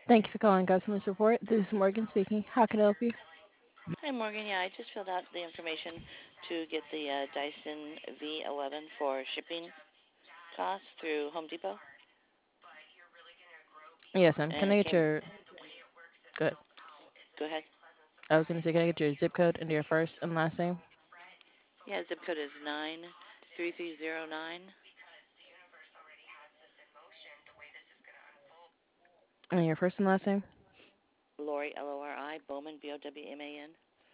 Thank you for calling customer support. This is Morgan speaking. How can I help you? Hi, Morgan. Yeah, I just filled out the information to get the Dyson V11 for shipping costs through Home Depot. Yes, ma'am. And Can I it get came, your good? go ahead. I was gonna say, can I get your zip code and your first and last name? Yeah, zip code is 93309. And your first and last name? Lori, Lori, Bowman, Bowman.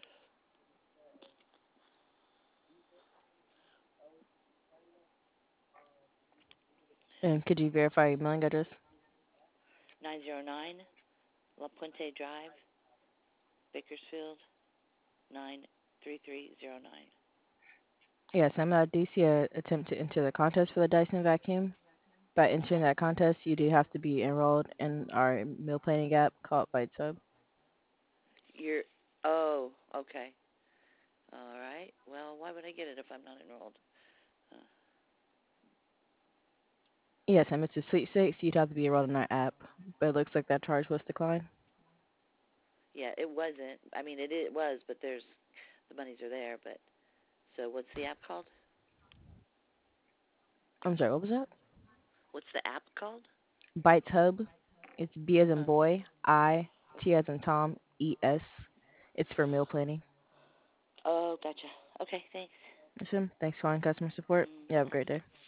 And could you verify your mailing address? 909 La Puente Drive, Bakersfield, 93309. Yes, I'm. I do see a attempt to enter the contest for the Dyson vacuum. By entering that contest, you do have to be enrolled in our meal planning app called Bites Hub. You're, oh, okay. All right. Well, why would I get it if I'm not enrolled? Uh, Yes, ma'am. It's a sweepstakes. You'd have to be enrolled in our app, but it looks like that charge was declined. yeah, it wasn't. I mean, it was, but the monies are there. But so, what's the app called? I'm sorry. What was that? What's the app called? Bites Hub. It's B as in Huh. boy, I, T as in Tom, E S. It's for meal planning. Oh, gotcha. Okay, thanks. Listen, thanks for calling customer support. You have a great day.